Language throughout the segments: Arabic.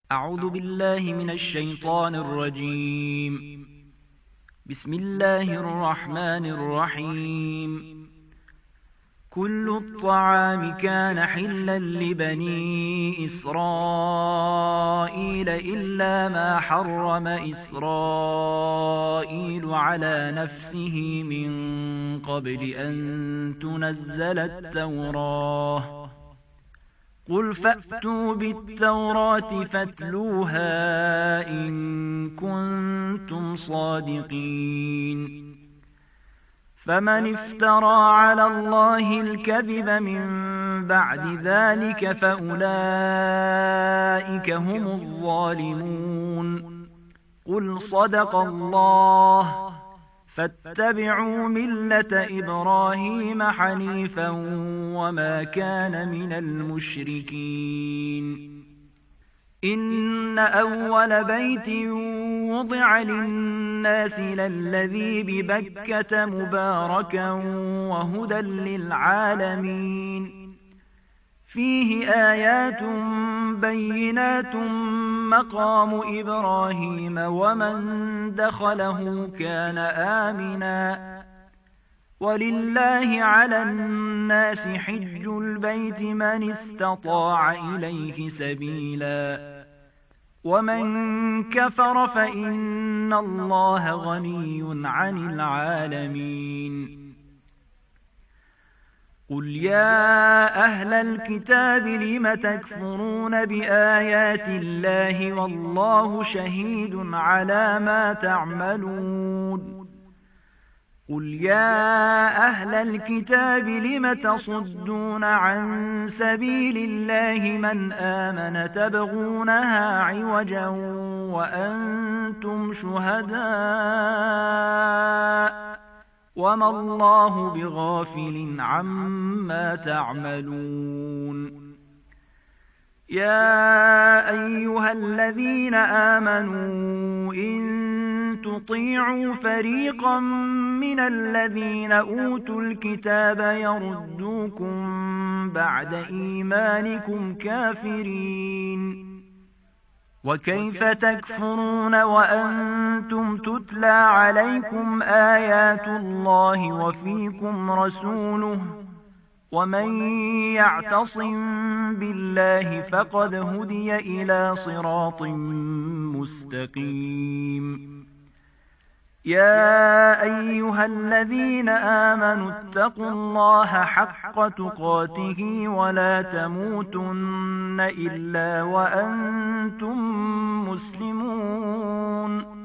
أعوذ بالله من الشيطان الرجيم. بسم الله الرحمن الرحيم. كل الطعام كان حلا لبني إسرائيل إلا ما حرم إسرائيل على نفسه من قبل أن تنزل التوراة. قل فأتوا بالتوراة فاتلوها إن كنتم صادقين. فمن افترى على الله الكذب من بعد ذلك فأولئك هم الظالمون. قل صدق الله. فاتبعوا ملة إبراهيم حنيفا وما كان من المشركين. إن أول بيت وضع للناس للذي ببكة مباركا وهدى للعالمين. فيه آيات بينات مقام إبراهيم ومن دخله كان آمنا. ولله على الناس حج البيت من استطاع إليه سبيلا. ومن كفر فإن الله غني عن العالمين. قل يا أهل الكتاب لم تكفرون بآيات الله والله شهيد على ما تعملون. قل يا أهل الكتاب لم تصدون عن سبيل الله من آمن تبغونها عوجا وأنتم شهداء وما الله بغافل عما تعملون. يا أيها الذين آمنوا إن تطيعوا فريقا من الذين أوتوا الكتاب يردوكم بعد إيمانكم كافرين. وكيف تكفرون وأنتم تتلى عليكم آيات الله وفيكم رسوله. ومن يعتصم بالله فقد هدي إلى صراط مستقيم. يا أيها الذين آمنوا اتقوا الله حق تقاته ولا تموتن إلا وأنتم مسلمون.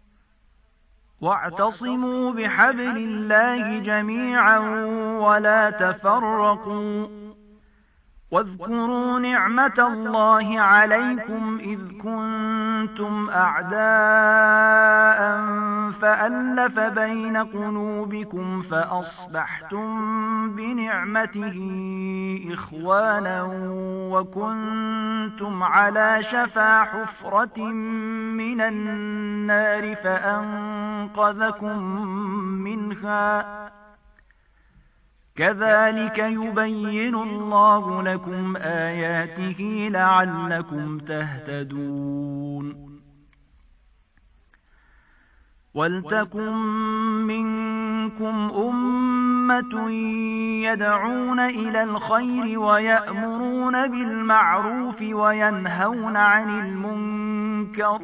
واعتصموا بحبل الله جميعا ولا تفرقوا. واذكروا نعمة الله عليكم إذ كنتم أعداء فألف بين قلوبكم فأصبحتم بنعمته إخوانا وكنتم على شفا حفرة من النار فأنقذكم منها. كذلك يبين الله لكم آياته لعلكم تهتدون. ولتكن منكم أمة يدعون إلى الخير ويأمرون بالمعروف وينهون عن المنكر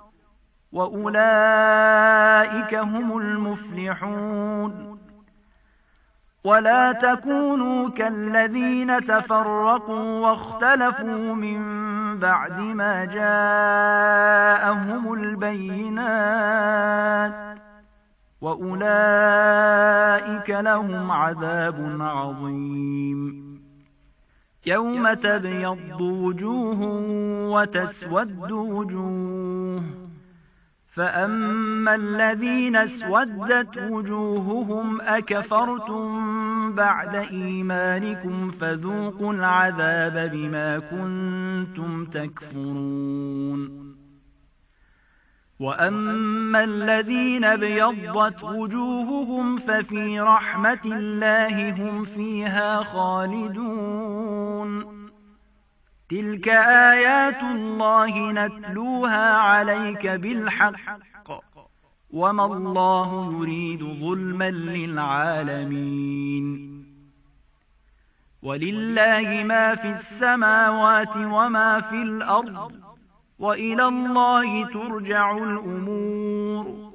وأولئك هم المفلحون. ولا تكونوا كالذين تفرقوا واختلفوا من بعد ما جاءهم البينات وأولئك لهم عذاب عظيم. يوم تبيض وجوه وتسود وجوه. فأما الذين اسودت وجوههم أكفرتم بعد إيمانكم فذوقوا العذاب بما كنتم تكفرون. وأما الذين ابيضت وجوههم ففي رحمة الله هم فيها خالدون. تلك آيات الله نتلوها عليك بالحق وما الله يريد ظلما للعالمين ولله ما في السماوات وما في الأرض وإلى الله ترجع الأمور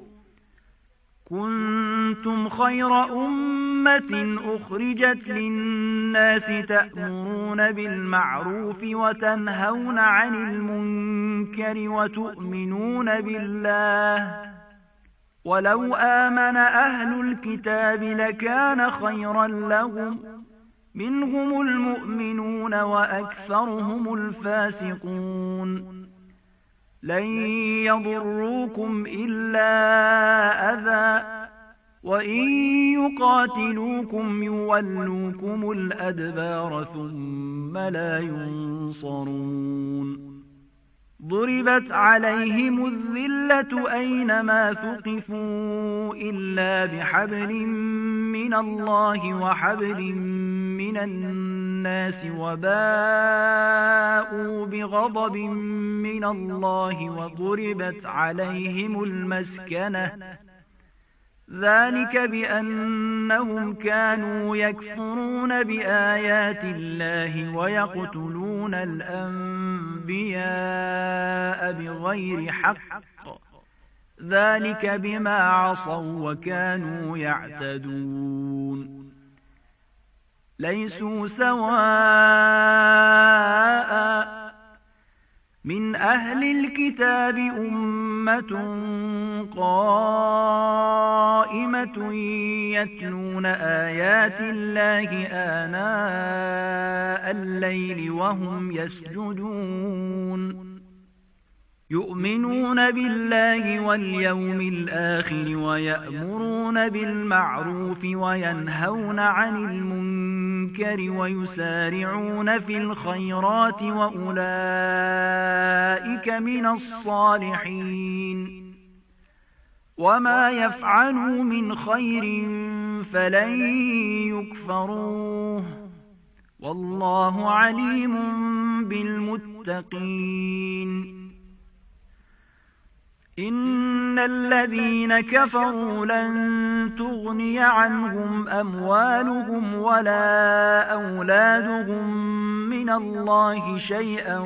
كنتم خير أمة أخرجت للناس تأمرون بالمعروف وتنهون عن المنكر وتؤمنون بالله ولو آمن أهل الكتاب لكان خيرا لهم منهم المؤمنون وأكثرهم الفاسقون لن يضروكم إلا أذى وإن يقاتلوكم يولوكم الأدبار ثم لا ينصرون ضربت عليهم الذلة أينما ثقفوا إلا بحبل من الله وحبل من الناس وباءوا بغضب من الله وضربت عليهم المسكنة ذلك بأنهم كانوا يكفرون بآيات الله ويقتلون الأنبياء بغير حق ذلك بما عصوا وكانوا يعتدون ليسوا سواء من أهل الكتاب أمة قائمة يتلون آيات الله آناء الليل وهم يسجدون يؤمنون بالله واليوم الآخر ويأمرون بالمعروف وينهون عن المنكر ويسارعون في الخيرات وأولئك من الصالحين وما يفعلوا من خير فلن يكفروه والله عليم بالمتقين إن الذين كفروا لن تغني عنهم أموالهم ولا أولادهم من الله شيئا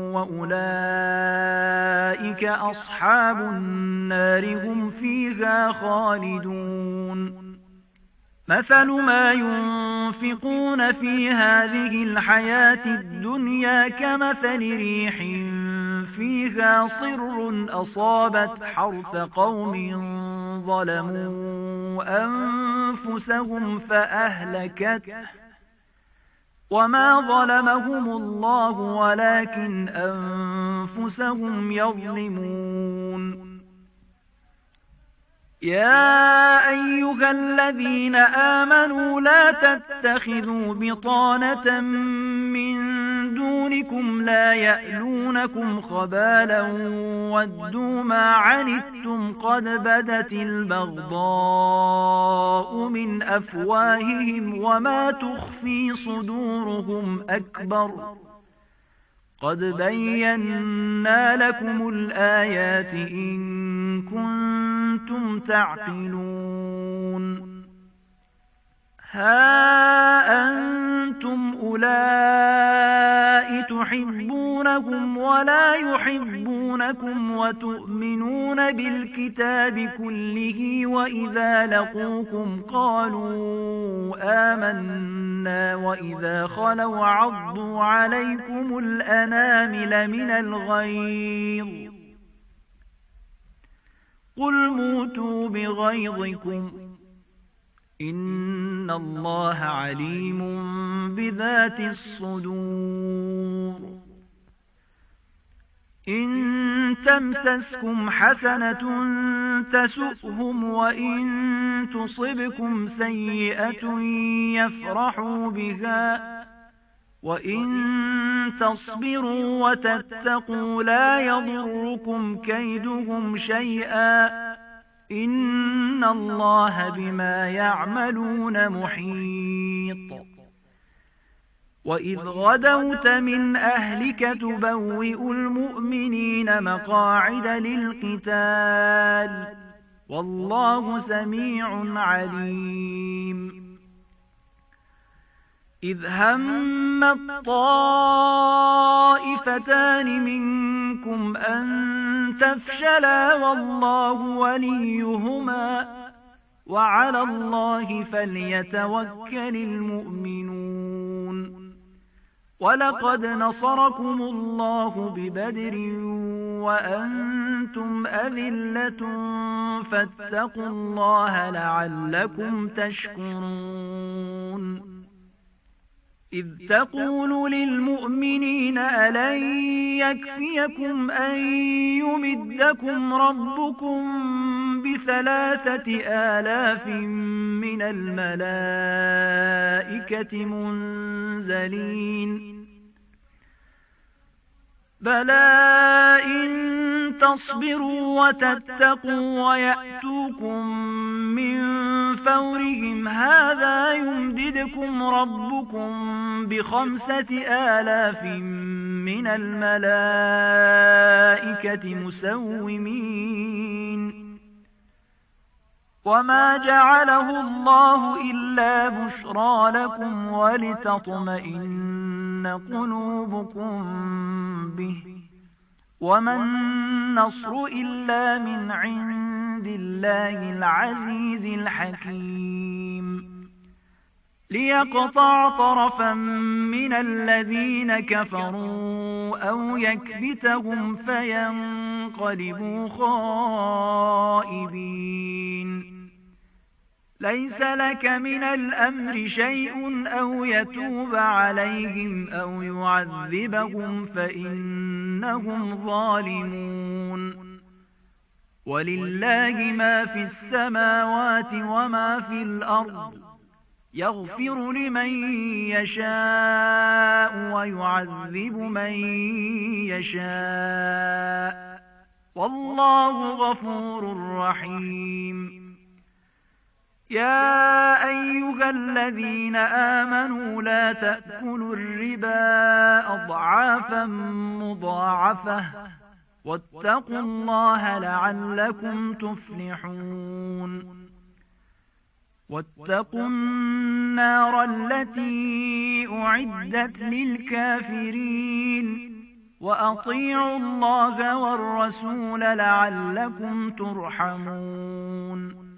وأولئك أصحاب النار هم فيها خالدون مثل ما ينفقون في هذه الحياة الدنيا كمثل ريح فيها صر أصابت حرث قوم ظلموا أنفسهم فأهلكته وما ظلمهم الله ولكن أنفسهم يظلمون يا أيها الذين آمنوا لا تتخذوا بطانة من دونكم لا يألونكم خبالا ودوا ما عنتم قد بدت البغضاء من أفواههم وما تخفي صدورهم أكبر قد بينا لكم الآيات إن كنتم تعقلون ها أنتم أولئك تحبونهم ولا يحبونكم وتؤمنون بالكتاب كله وإذا لقوكم قالوا آمنا وإذا خلوا عضوا عليكم الأنامل من الغيظ قل موتوا بغيظكم إن الله عليم بذات الصدور إن تمسسكم حسنة تسؤهم وإن تصبكم سيئة يفرحوا بها وإن تصبروا وتتقوا لا يضركم كيدهم شيئا إن الله بما يعملون محيط وإذ غدوت من أهلك تبوئ المؤمنين مقاعد للقتال والله سميع عليم إذ هم الطائفتان منكم أن تفشلا والله وليهما وعلى الله فليتوكل المؤمنون ولقد نصركم الله ببدر وأنتم أذلة فاتقوا الله لعلكم تشكرون إذ تقول للمؤمنين ألن يكفيكم أن يمدكم ربكم ب3,000 من الملائكة منزلين بلى إن تصبروا وتتقوا ويأتوكم من فورهم هذا يمددكم ربكم ب5,000 من الملائكة مسومين وما جعله الله إلا بشرى لكم ولتطمئن قلوبكم به وما النصر إلا من عند الله العزيز الحكيم ليقطع طرفا من الذين كفروا أو يكبتهم فينقلبوا خائبين ليس لك من الأمر شيء أو يتوب عليهم أو يعذبهم فإنهم ظالمون ولله ما في السماوات وما في الأرض يغفر لمن يشاء ويعذب من يشاء والله غفور رحيم يا أيها الذين آمنوا لا تأكلوا الربا أضعافا مضاعفة واتقوا الله لعلكم تفلحون واتقوا النار التي أعدت للكافرين وأطيعوا الله والرسول لعلكم ترحمون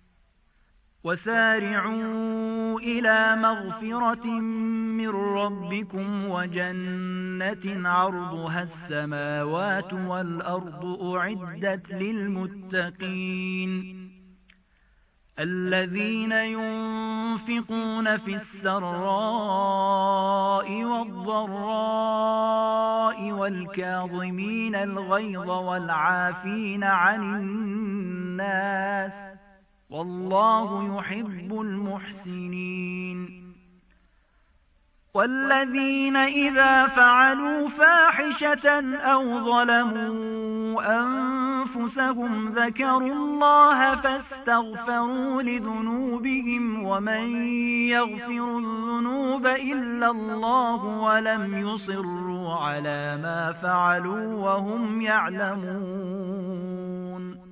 وسارعوا إلى مغفرة من ربكم وجنة عرضها السماوات والأرض أعدت للمتقين الذين ينفقون في السراء والضراء والكاظمين الغيظ والعافين عن الناس والله يحب المحسنين والذين إذا فعلوا فاحشة أو ظلموا أنفسهم ذكروا الله فاستغفروا لذنوبهم ومن يغفر الذنوب إلا الله ولم يصروا على ما فعلوا وهم يعلمون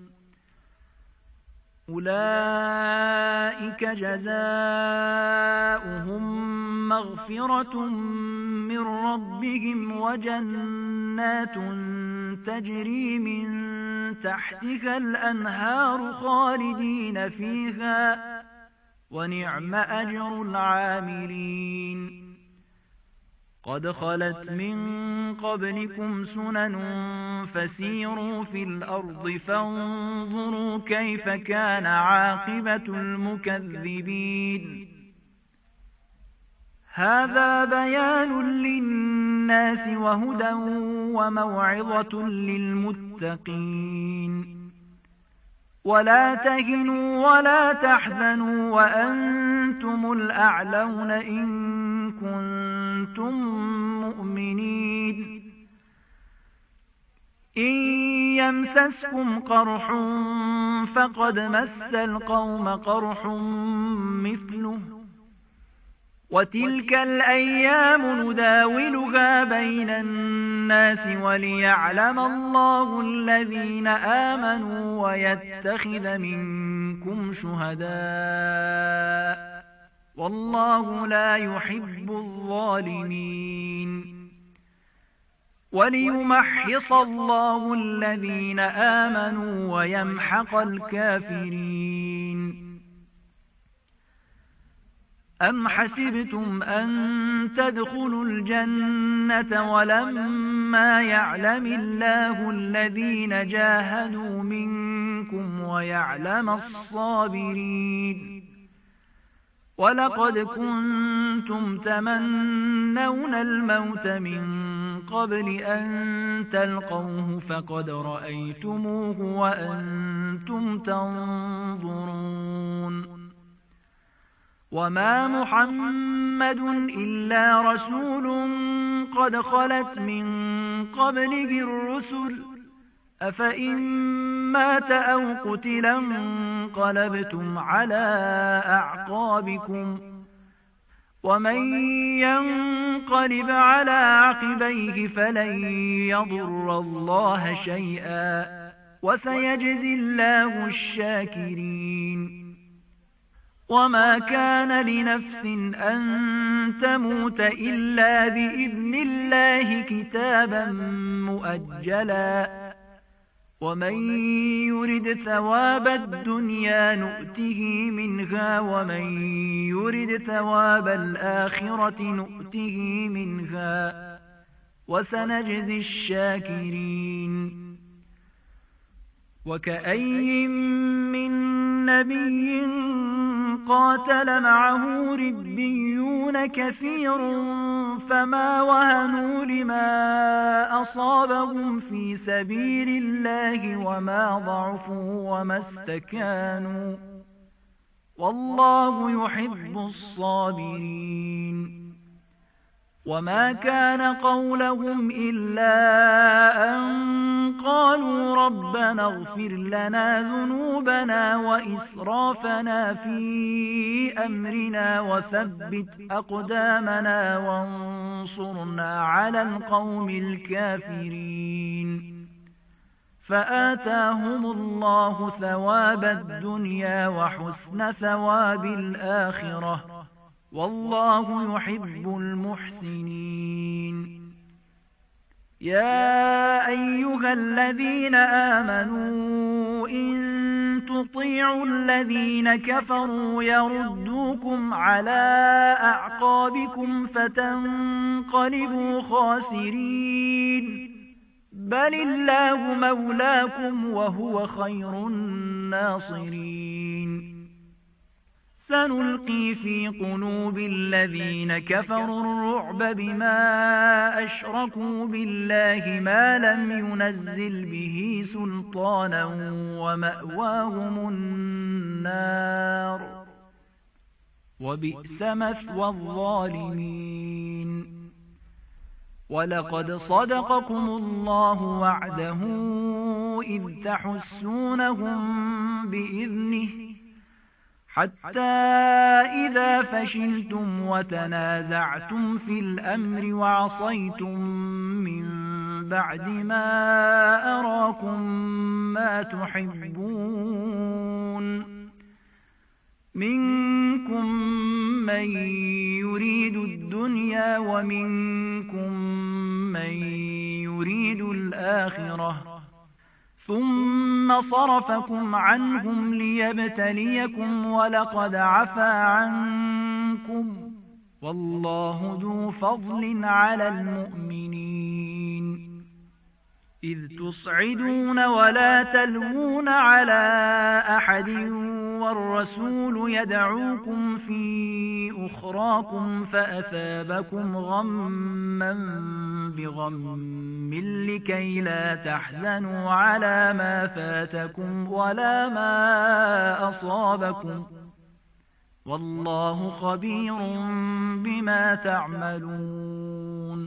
أولئك جزاؤهم مغفرة من ربهم وجنات تجري من تحتها الأنهار خالدين فيها ونعم أجر العاملين قد خلت من قبلكم سنن فسيروا في الأرض فانظروا كيف كان عاقبة المكذبين هذا بيان للناس وهدى وموعظة للمتقين ولا تهنوا ولا تحزنوا وأنتم الأعلون إن كنتم مؤمنين إن يمسسكم قرح فقد مس القوم قرح مثله وتلك الأيام نداولها بين الناس وليعلم الله الذين آمنوا ويتخذ منكم شهداء والله لا يحب الظالمين وليمحص الله الذين آمنوا ويمحق الكافرين. أم حسبتم أن تدخلوا الجنة ولما يعلم الله الذين جاهدوا منكم ويعلم الصابرين ولقد كنتم تمنون الموت من قبل أن تلقوه فقد رأيتموه وأنتم تنظرون. وما محمد إلا رسول قد خلت من قبله الرسل أفإن مات أو قتل انقلبتم على أعقابكم ومن ينقلب على عقبيه فلن يضر الله شيئا وسيجزي الله الشاكرين. وما كان لنفس أن تموت إلا بإذن الله كتابا مؤجلا ومن يرد ثواب الدنيا نؤته منها ومن يرد ثواب الآخرة نؤته منها وسنجزي الشاكرين. وكأي من نبي قاتل معه ربيون كثير فما وهنوا لما أصابهم في سبيل الله وما ضعفوا وما استكانوا والله يحب الصابرين. وما كان قولهم إلا أن قالوا ربنا اغفر لنا ذنوبنا وإسرافنا في أمرنا وثبت أقدامنا وانصرنا على القوم الكافرين. فآتاهم الله ثواب الدنيا وحسن ثواب الآخرة والله يحب المحسنين. يا أيها الذين آمنوا إن تطيعوا الذين كفروا يردوكم على أعقابكم فتنقلبوا خاسرين بل الله مولاكم وهو خير الناصرين. سنلقي في قلوب الذين كفروا الرعب بما أشركوا بالله ما لم ينزل به سلطانا ومأواهم النار وبئس مثوى الظالمين. ولقد صدقكم الله وعده إذ تحسونهم بإذنه حتى إذا فشلتم وتنازعتم في الأمر وعصيتم من بعد ما أراكم ما تحبون منكم من يريد الدنيا ومنكم من يريد الآخرة ثم صرفكم عنهم ليبتليكم ولقد عفا عنكم والله ذو فضل على المؤمنين. إذ تصعدون ولا تلوون على أحد والرسول يدعوكم في أخراكم فأثابكم غما بغم لكي لا تحزنوا على ما فاتكم ولا ما أصابكم والله خبير بما تعملون.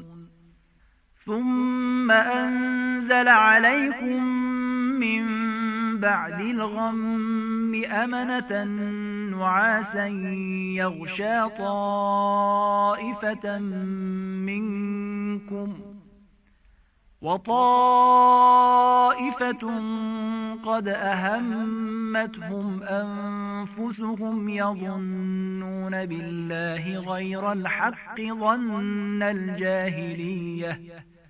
ثم أنزل عليكم من بعد الغم أمنة نعاسا يغشى طائفة منكم وطائفة قد أهمتهم أنفسهم يظنون بالله غير الحق ظن الجاهلية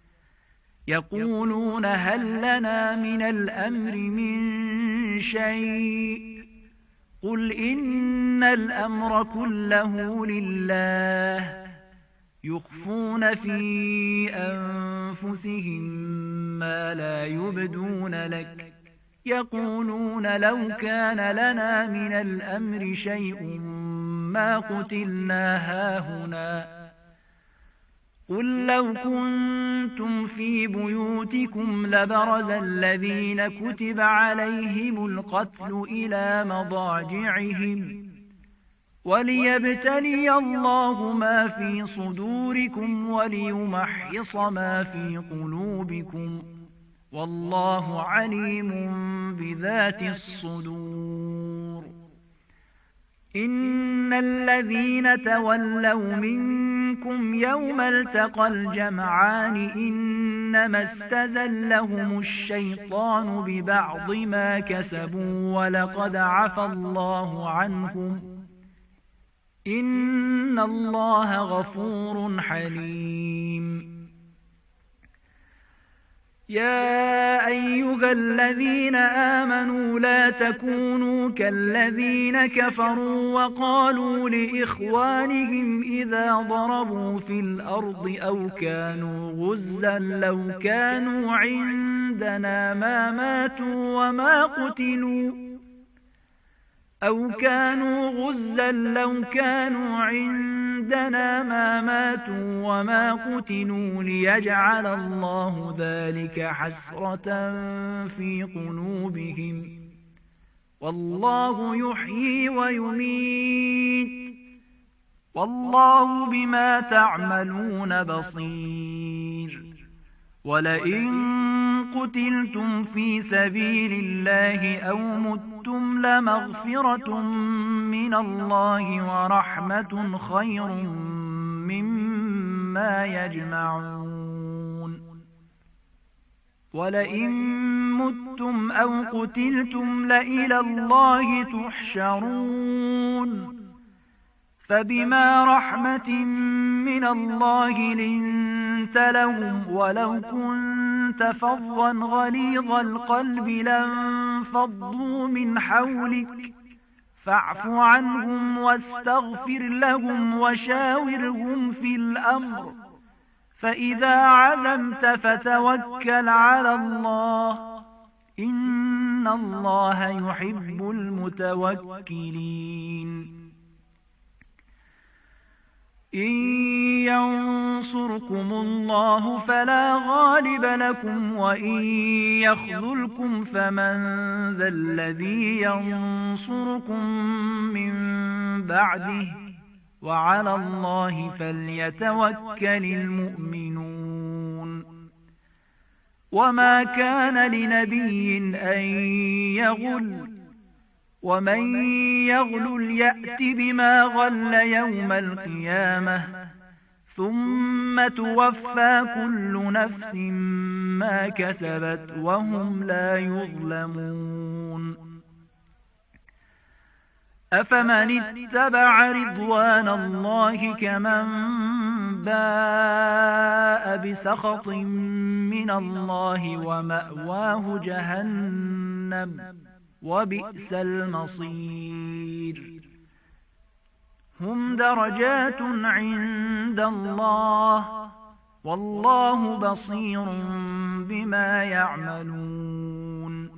يقولون هل لنا من الأمر من شيء قل إن الأمر كله لله يخفون في أنفسهم ما لا يبدون لك يقولون لو كان لنا من الأمر شيء ما قتلنا هاهنا قل لو كنتم في بيوتكم لبرز الذين كتب عليهم القتل إلى مضاجعهم وليبتلي الله ما في صدوركم وليمحص ما في قلوبكم والله عليم بذات الصدور إن الذين تولوا منكم يوم التقى الجمعان إنما استزلهم الشيطان ببعض ما كسبوا ولقد عفى الله عنهم إن الله غفور حليم يا أيها الذين آمنوا لا تكونوا كالذين كفروا وقالوا لإخوانهم إذا ضربوا في الأرض أو كانوا غزا لو كانوا عندنا ما ماتوا وما قتلوا أو كانوا غزا لو كانوا عندنا ما ماتوا وما قتلوا ليجعل الله ذلك حسرة في قلوبهم والله يحيي ويميت والله بما تعملون بصير ولئن قتلتم في سبيل الله أو متم لمغفرة من الله ورحمة خير مما يجمعون ولئن متم أو قتلتم لإلى الله تحشرون فبما رحمة من الله لنت لهم ولو كنت فظا غليظ القلب لانفضوا من حولك فاعف عنهم واستغفر لهم وشاورهم في الأمر فإذا عزمت فتوكل على الله إن الله يحب المتوكلين إن ينصركم الله فلا غالب لكم وإن يخذلكم فمن ذا الذي ينصركم من بعده وعلى الله فليتوكل المؤمنون وما كان لنبي أن يغل ومن يغلل يأت بما غل يوم القيامة ثم توفى كل نفس ما كسبت وهم لا يظلمون أفمن اتبع رضوان الله كمن باء بسخط من الله ومأواه جهنم وبئس المصير هم درجات عند الله والله بصير بما يعملون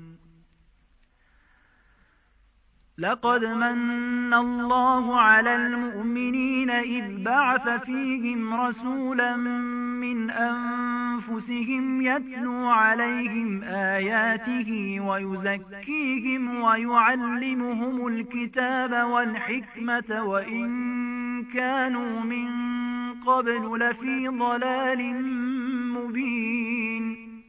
لقد من الله على المؤمنين إذ بعث فيهم رسولا من أنفسهم يتلو عليهم آياته ويزكيهم ويعلمهم الكتاب والحكمة وإن كانوا من قبل لفي ضلال مبين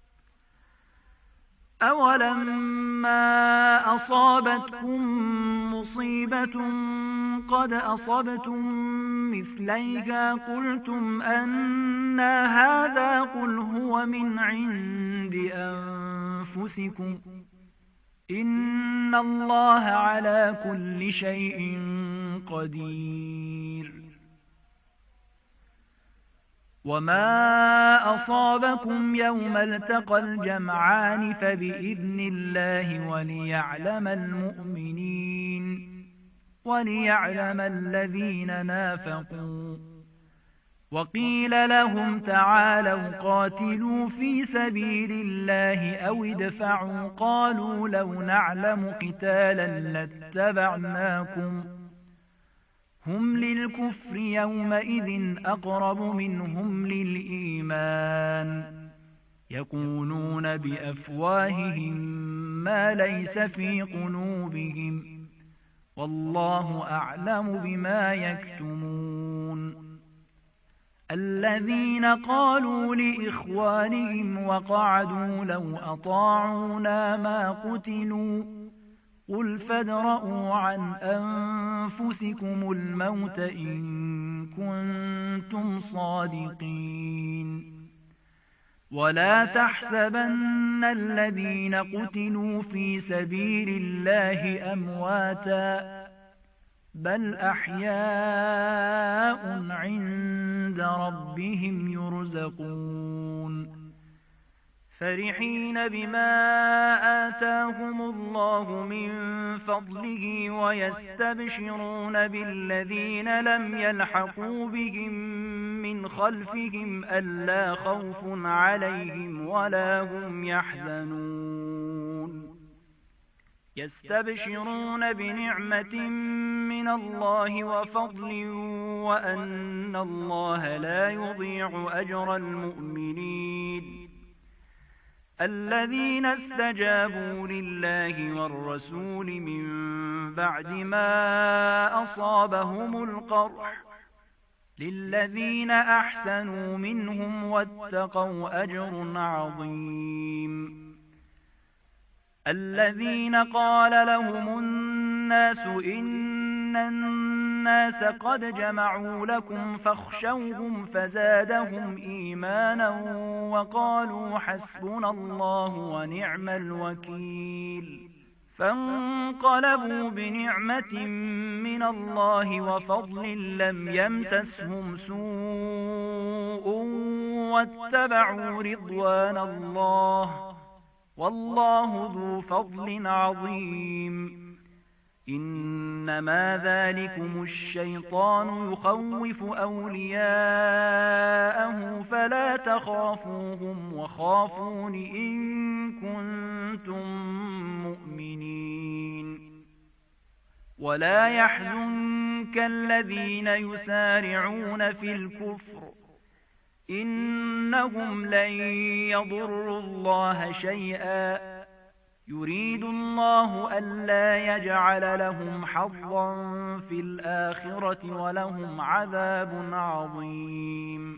أولما أصابتكم مصيبة قد أصبتم مثليها قلتم أنى هذا قل هو من عند أنفسكم إن الله على كل شيء قدير. وما أصابكم يوم التقى الجمعان فبإذن الله وليعلم المؤمنين وليعلم الذين نافقوا. وقيل لهم تعالوا قاتلوا في سبيل الله أو ادفعوا قالوا لو نعلم قتالا لاتبعناكم هم للكفر يومئذ أقرب منهم للإيمان يقولون بأفواههم ما ليس في قلوبهم والله أعلم بما يكتمون. الذين قالوا لإخوانهم وقعدوا لو أطاعونا ما قتلوا قل فادرءوا عن أنفسكم الموت إن كنتم صادقين. ولا تحسبن الذين قتلوا في سبيل الله أمواتا بل أحياء عند ربهم يرزقون فرحين بما آتاهم الله من فضله ويستبشرون بالذين لم يلحقوا بهم من خلفهم ألا خوف عليهم ولا هم يحزنون يستبشرون بنعمة من الله وفضل وأن الله لا يضيع أجر المؤمنين. الذين استجابوا لله والرسول من بعد ما أصابهم القرح للذين أحسنوا منهم واتقوا أجر عظيم. الذين قال لهم الناس إن الناس قد جمعوا لكم فاخشوهم فزادهم إيمانا وقالوا حسبنا الله ونعم الوكيل. فانقلبوا بنعمة من الله وفضل لم يمسسهم سوء واتبعوا رضوان الله والله ذو فضل عظيم. إنما ذلكم الشيطان يخوف أولياءه فلا تخافوهم وخافون إن كنتم مؤمنين. ولا يحزنك الذين يسارعون في الكفر إنهم لن يضروا الله شيئا يريد الله ألا يجعل لهم حظا في الآخرة ولهم عذاب عظيم.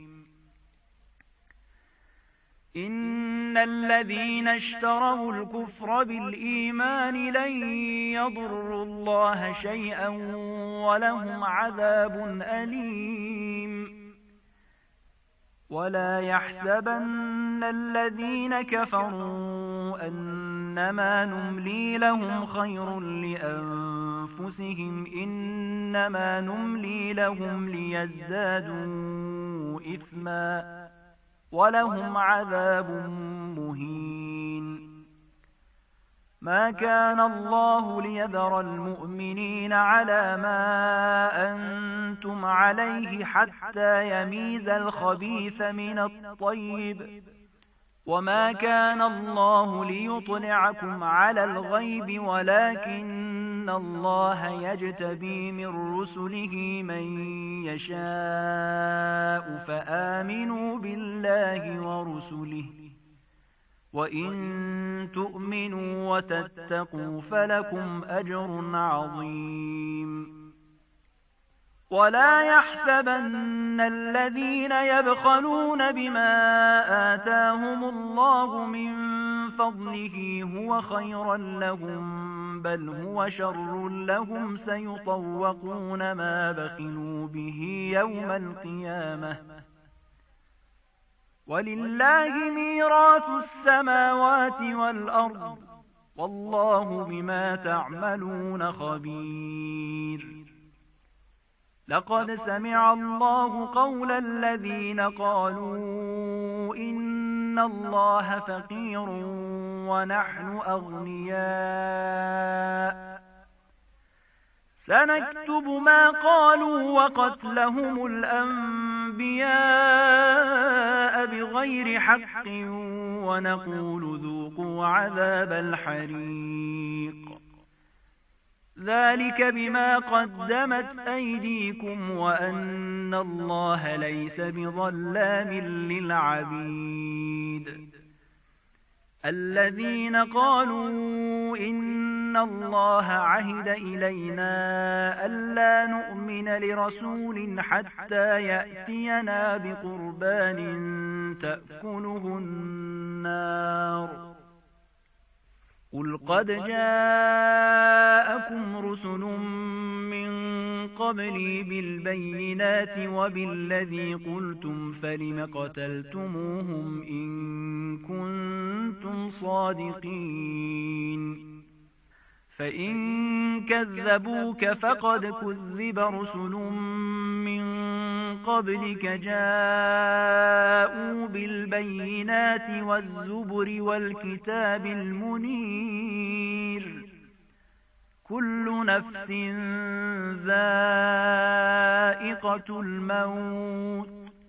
إن الذين اشتروا الكفر بالإيمان لن يضروا الله شيئا ولهم عذاب أليم. ولا يحسبن الذين كفروا أنما نملي لهم خير لأنفسهم إنما نملي لهم ليزدادوا إثما ولهم عذاب مهين. ما كان الله ليذر المؤمنين على ما أنتم عليه حتى يميز الخبيث من الطيب وما كان الله ليطلعكم على الغيب ولكن الله يجتبي من رسله من يشاء فآمنوا بالله ورسله وإن تؤمنوا وتتقوا فلكم أجر عظيم. ولا يحسبن الذين يبخلون بما آتاهم الله من فضله هو خيرا لهم بل هو شر لهم سيطوقون ما بخلوا به يوم القيامة ولله ميراث السماوات والأرض والله بما تعملون خبير لقد سمع الله قول الذين قالوا إن الله فقير ونحن أغنياء سنكتب ما قالوا وقتلهم الأنبياء بغير حق ونقول ذوقوا عذاب الحريق ذلك بما قدمت أيديكم وأن الله ليس بظلام للعبيد الذين قالوا إن الله عهد إلينا ألا نؤمن لرسول حتى يأتينا بقربان تأكله النار قل قد جاءكم رسل من قبلي بالبينات وبالذي قلتم فلم قتلتموهم إن كنتم صادقين فإن كذبوك فقد كذب رسل من قبلك جاءوا بالبينات والزبر والكتاب المنير كل نفس ذائقة الموت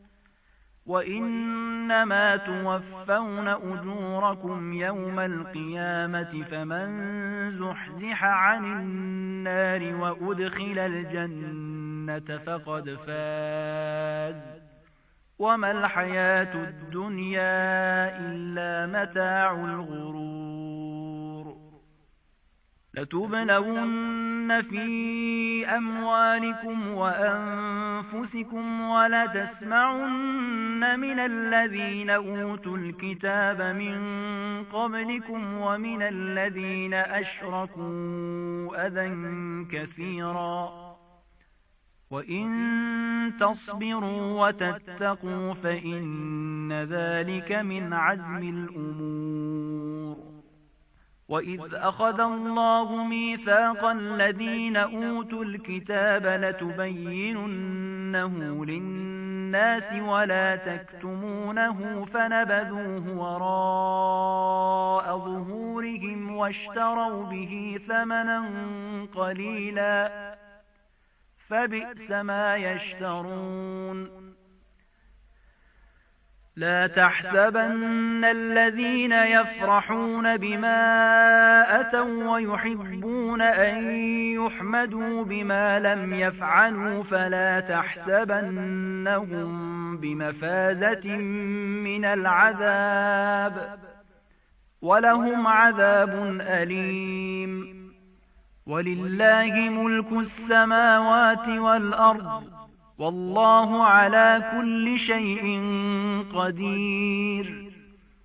وإنما توفون أجوركم يوم القيامة فمن زحزح عن النار وأدخل الجنة فقد فاز وما الحياة الدنيا إلا متاع الغرور لتبلون في أموالكم وأنفسكم ولتسمعن من الذين أوتوا الكتاب من قبلكم ومن الذين أشركوا أذى كثيرا وإن تصبروا وتتقوا فإن ذلك من عزم الأمور وإذ أخذ الله ميثاق الذين أوتوا الكتاب لتبيننه للناس ولا تكتمونه فنبذوه وراء ظهورهم واشتروا به ثمنا قليلا فبئس ما يشترون لا تحسبن الذين يفرحون بما أتوا ويحبون أن يحمدوا بما لم يفعلوا فلا تحسبنهم بمفازة من العذاب ولهم عذاب أليم ولله ملك السماوات والأرض والله على كل شيء قدير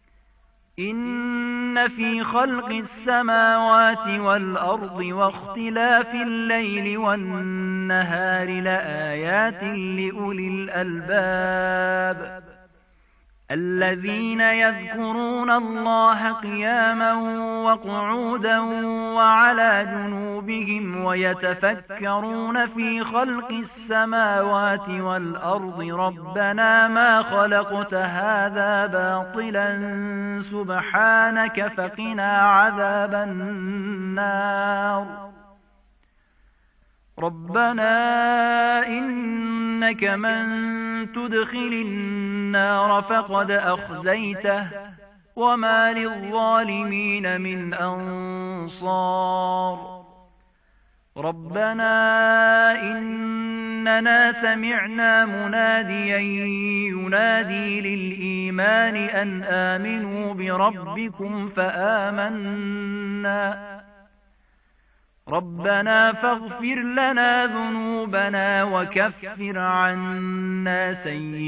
إن في خلق السماوات والأرض واختلاف الليل والنهار لآيات لأولي الألباب الذين يذكرون الله قياما وقعودا وعلى جنوبهم ويتفكرون في خلق السماوات والأرض ربنا ما خلقت هذا باطلا سبحانك فقنا عذاب النار ربنا إنك من تدخل النار فقد أخزيته وما للظالمين من أنصار ربنا إننا سمعنا مناديا ينادي للإيمان أن آمنوا بربكم فآمنا ربنا فاغفر لنا ذنوبنا وكفر عنا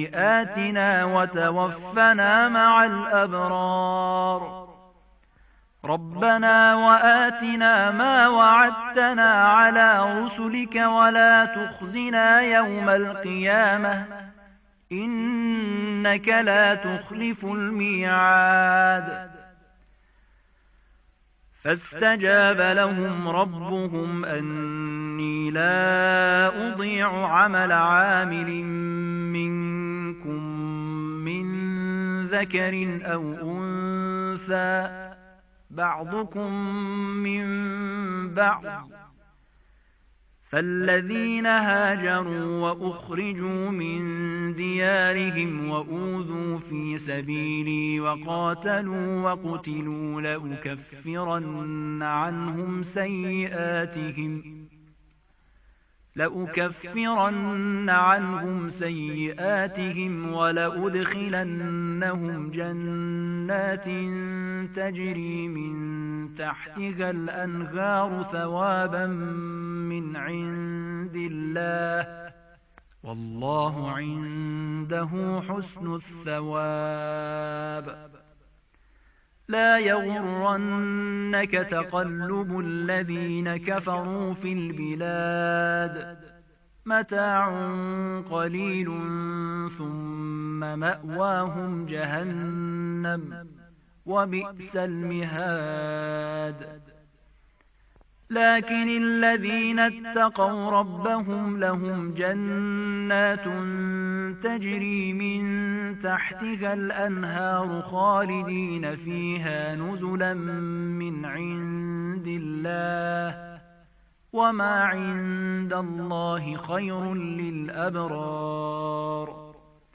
سيئاتنا وتوفنا مع الأبرار ربنا وآتنا ما وعدتنا على رسلك ولا تخزنا يوم القيامة إنك لا تخلف الميعاد فاستجاب لهم ربهم أني لا أضيع عمل عامل منكم من ذكر أو أنثى بعضكم من بعض فالذين هاجروا وأخرجوا من ديارهم وأوذوا في سبيلي وقاتلوا وقتلوا لأكفرن عنهم سيئاتهم ولأدخلنهم جنات تجري من تحتها الأنهار ثوابا من عند الله والله عنده حسن الثواب لا يغرنك تقلب الذين كفروا في البلاد متاع قليل ثم مأواهم جهنم وبئس المهاد لكن الذين اتقوا ربهم لهم جنات تجري من تحتها الأنهار خالدين فيها نزلا من عند الله وما عند الله خير للأبرار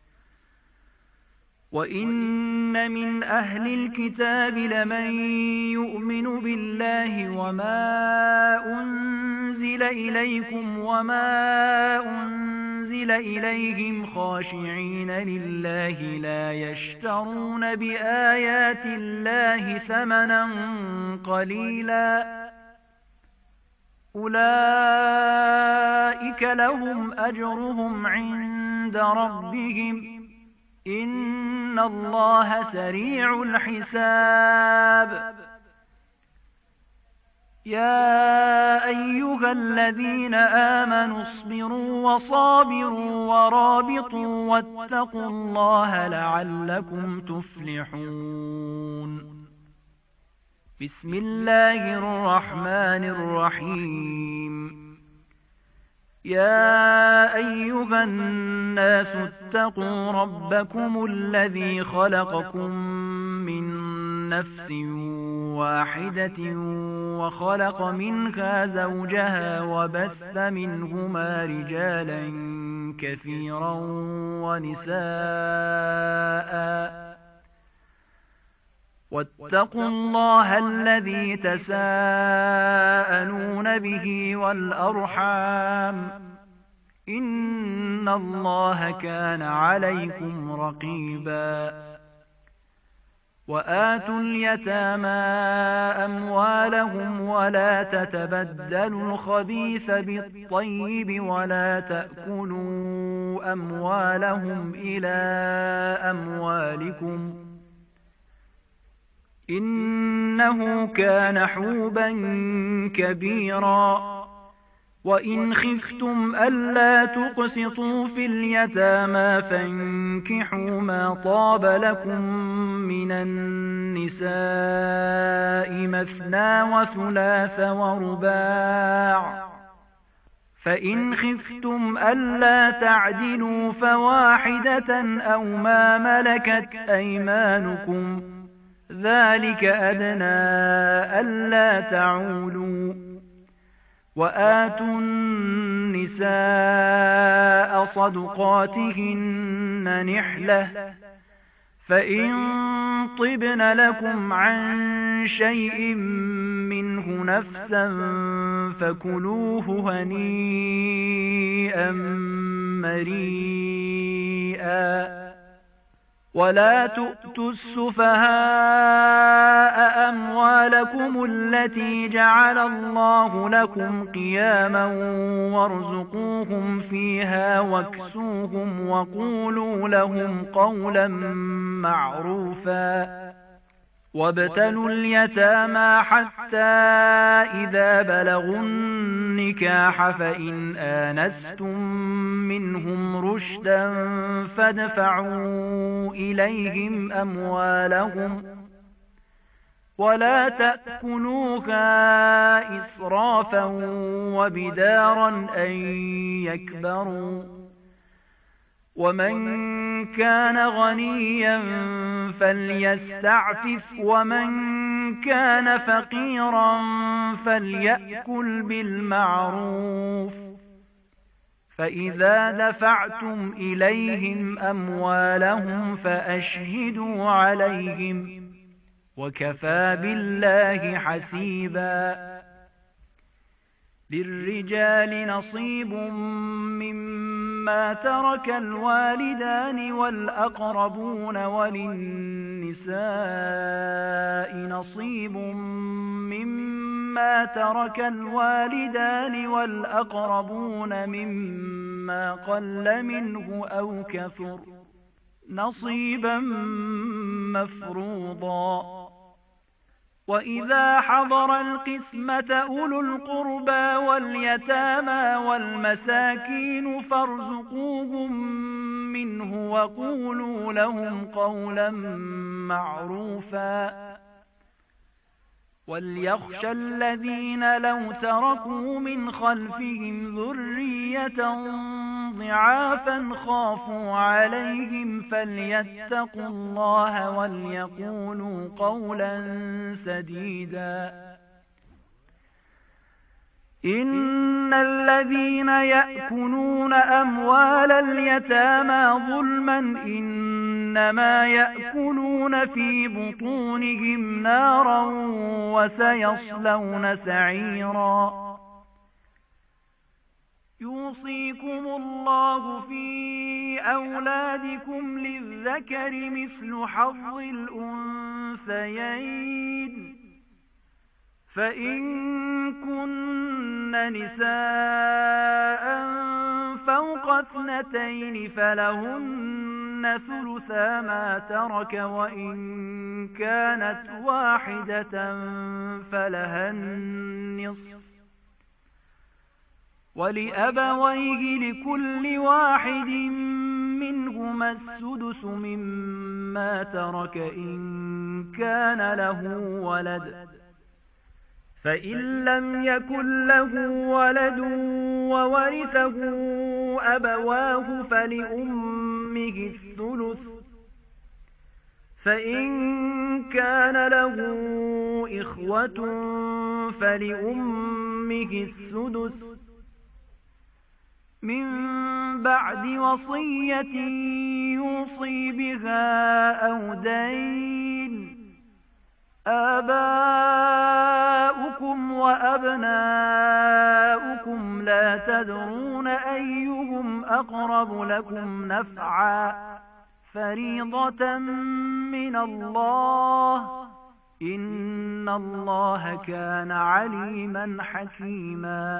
وإن من أهل الكتاب لمن يؤمن بالله وما أنزل إليكم وما أنزل إليهم خاشعين لله لا يشترون بآيات الله ثمنا قليلا أولئك لهم أجرهم عند ربهم إن الله سريع الحساب يا أيها الذين آمنوا اصبروا وصابروا ورابطوا واتقوا الله لعلكم تفلحون بسم الله الرحمن الرحيم يا أيها الناس اتقوا ربكم الذي خلقكم من نفس واحدة وخلق منها زوجها وبث منهما رجالا كثيرا ونساء واتقوا الله الذي تساءلون به والأرحام إن الله كان عليكم رقيبا وآتوا اليتامى أموالهم ولا تتبدلوا الخبيث بالطيب ولا تأكلوا أموالهم إلى أموالكم إنه كان حوبا كبيرا وإن خفتم ألا تقسطوا في اليتامى فانكحوا ما طاب لكم من النساء مثنى وثلاث ورباع فإن خفتم ألا تعدلوا فواحدة أو ما ملكت أيمانكم ذلك أدنى ألا تعولوا وآتوا النساء صدقاتهن نحلة فإن طبن لكم عن شيء منه نفسا فكلوه هنيئا مريئا ولا تؤتوا السفهاء أموالكم التي جعل الله لكم قياما وارزقوهم فيها واكسوهم وقولوا لهم قولا معروفا وابتلوا اليتامى حتى إذا بلغوا النكاح فإن آنستم منهم رشدا فادفعوا إليهم أموالهم ولا تأكلوها إسرافا وبدارا أن يكبروا ومن كان غنيا فليستعفف ومن كان فقيرا فليأكل بالمعروف فإذا دفعتم إليهم أموالهم فأشهدوا عليهم وكفى بالله حسيبا للرجال نصيب مما ترك الوالدان والأقربون وللنساء نصيب مما ترك الوالدان والأقربون مما قل منه أو كثر نصيبا مفروضا وإذا حضر القسمة أولو القربى واليتامى والمساكين فارزقوهم منه وقولوا لهم قولا معروفا وليخشى الذين لو تركوا من خلفهم ذرية ضعافا خافوا عليهم فليتقوا الله وليقولوا قولا سديدا إن الذين يأكلون أموال اليتامى ظلما إنما يأكلون في بطونهم نارا وسيصلون سعيرا يوصيكم الله في أولادكم للذكر مثل حظ الأنثيين فإن كن نساء فوق 2 فلهن ثلثا ما ترك وإن كانت واحدة فلها النصف ولأبويه لكل واحد منهما السدس مما ترك إن كان له ولد فإن لم يكن له ولد وورثه أبواه فلأمه الثلث فإن كان له إخوة فلأمه السدس من بعد وصية يوصي بها أو دين آباؤكم وأبناؤكم لا تدرون أيهم أقرب لكم نفعا فريضة من الله إن الله كان عليما حكيما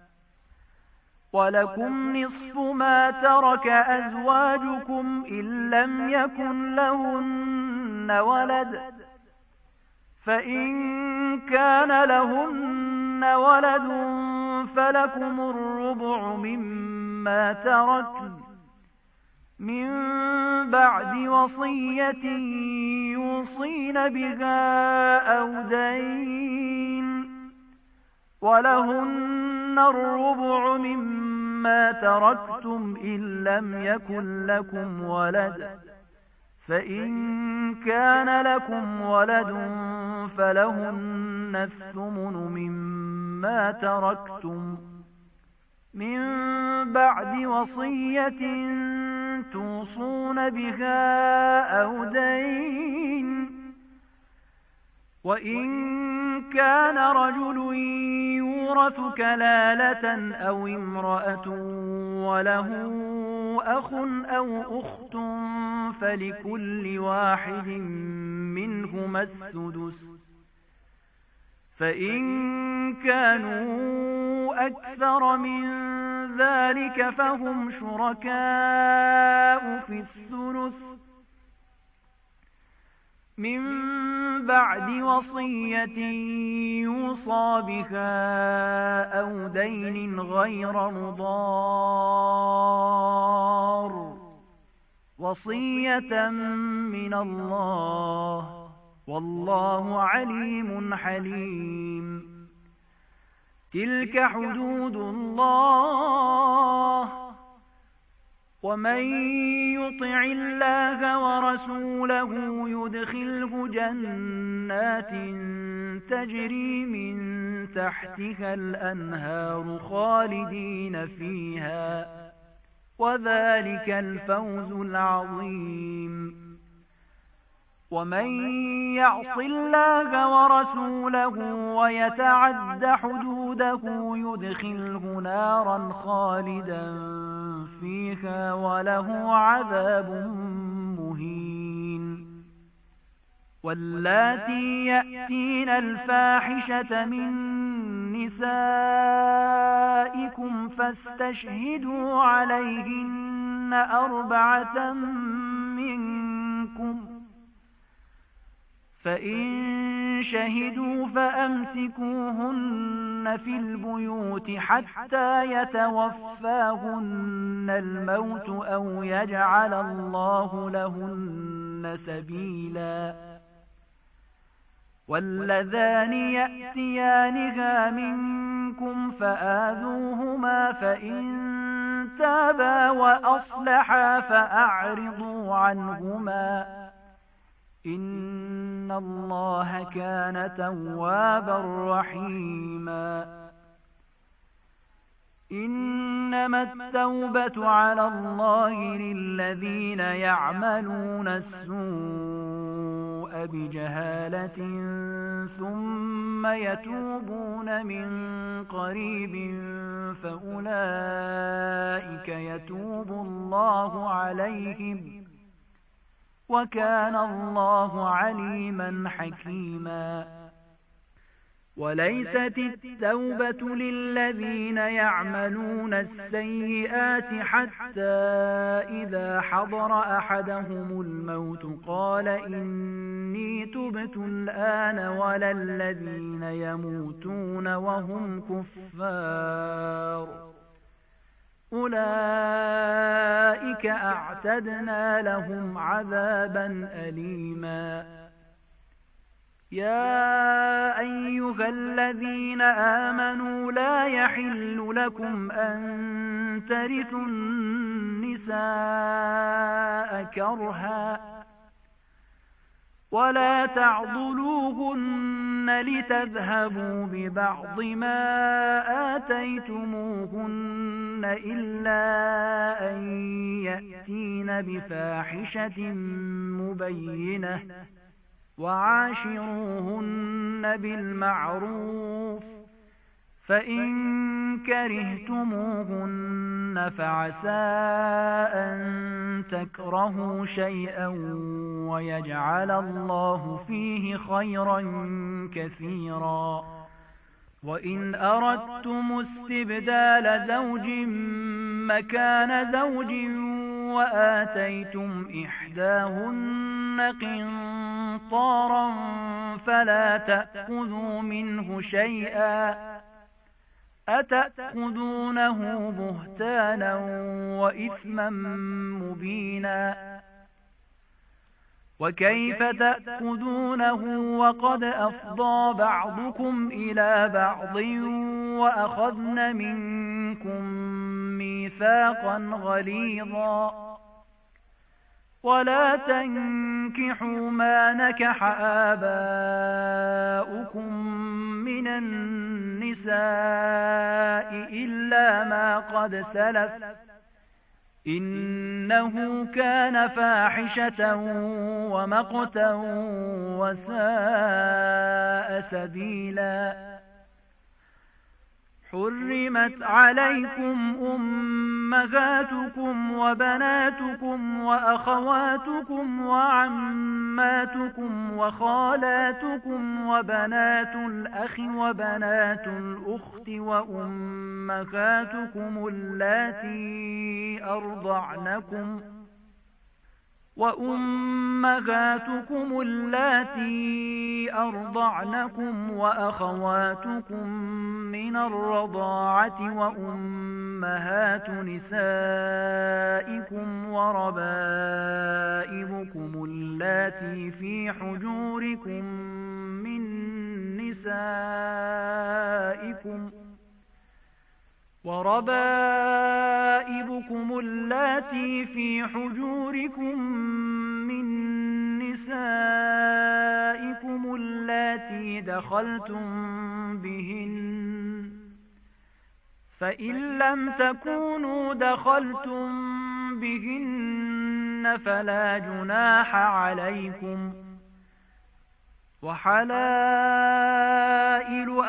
ولكم نصف ما ترك أزواجكم إن لم يكن لهن ولد فإن كان لهن ولد فلكم الربع مما تركن من بعد وصية يوصين بها أو دين ولهن الربع مما تركتم إن لم يكن لكم ولد فإن كان لكم ولد فلهن الثمن مما تركتم من بعد وصية توصون بها أو دين وإن كان رجل يورث كلالة أو امرأة وله أخ أو أخت فلكل واحد منهما السدس فإن كانوا أكثر من ذلك فهم شركاء في الثلث من بعد وصية يوصى بها أو دين غير مضار، وصية من الله، والله عليم حليم. تلك حدود الله، ومن يطع الله ورسوله يدخله جنات تجري من تحتها الأنهار خالدين فيها، وذلك الفوز العظيم. ومن يعص الله ورسوله ويتعد حدوده يدخله نارا خالدا فيها وله عذاب مهين. واللاتي يأتين الفاحشة من نسائكم فاستشهدوا عليهن 4 منكم، فإن شهدوا فأمسكوهن في البيوت حتى يتوفاهن الموت أو يجعل الله لهن سبيلا. واللذان يأتيانها منكم فآذوهما، فإن تابا وأصلحا فأعرضوا عنهما، إن الله كان توابا رحيما. إنما التوبة على الله للذين يعملون السوء بجهالة ثم يتوبون من قريب فأولئك يتوب الله عليهم، وكان الله عليما حكيما. وليست التوبة للذين يعملون السيئات حتى إذا حضر أحدهم الموت قال إني تبت الآن، ولا الذين يموتون وهم كفار، أولئك أعتدنا لهم عذابا أليما. يا أيها الذين آمنوا لا يحل لكم أن ترثوا النساء كرها، ولا تعضلوهن لتذهبوا ببعض ما آتيتموهن إلا أن يأتين بفاحشة مبينة، وعاشروهن بالمعروف، فإن كرهتموهن فعسى أن تكرهوا شيئا ويجعل الله فيه خيرا كثيرا. وإن أردتم استبدال زوج مكان زوج وآتيتم إحداهن قنطارا فلا تأخذوا منه شيئا، أتأخذونه بهتانا وإثما مبينا. وكيف تأخذونه وقد أفضى بعضكم إلى بعض وأخذن منكم ميثاقا غليظا. ولا تنكحوا ما نكح آباؤكم من النساء إلا ما قد سلف، إنه كان فاحشة ومقتا وساء سبيلا. حرمت عليكم أمهاتكم وبناتكم وأخواتكم وعماتكم وخالاتكم وبنات الأخ وبنات الأخت وأمهاتكم اللاتي أرضعنكم وأمهاتكم اللاتي أرضعنكم وأخواتكم من الرضاعة وأمهات نسائكم وربائبكم اللاتي في حجوركم من نسائكم اللاتي في حجوركم من نسائكم اللاتي دخلتم بهن، فإن لم تكونوا دخلتم بهن فلا جناح عليكم، وحلائل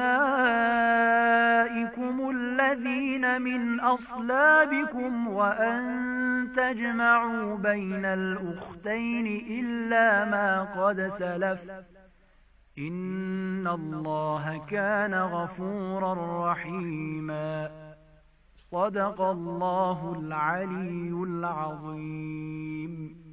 أبنائكم الذين من أصلابكم وأن تجمعوا بين الأختين إلا ما قد سلف، إن الله كان غفورا رحيما. صدق الله العلي العظيم.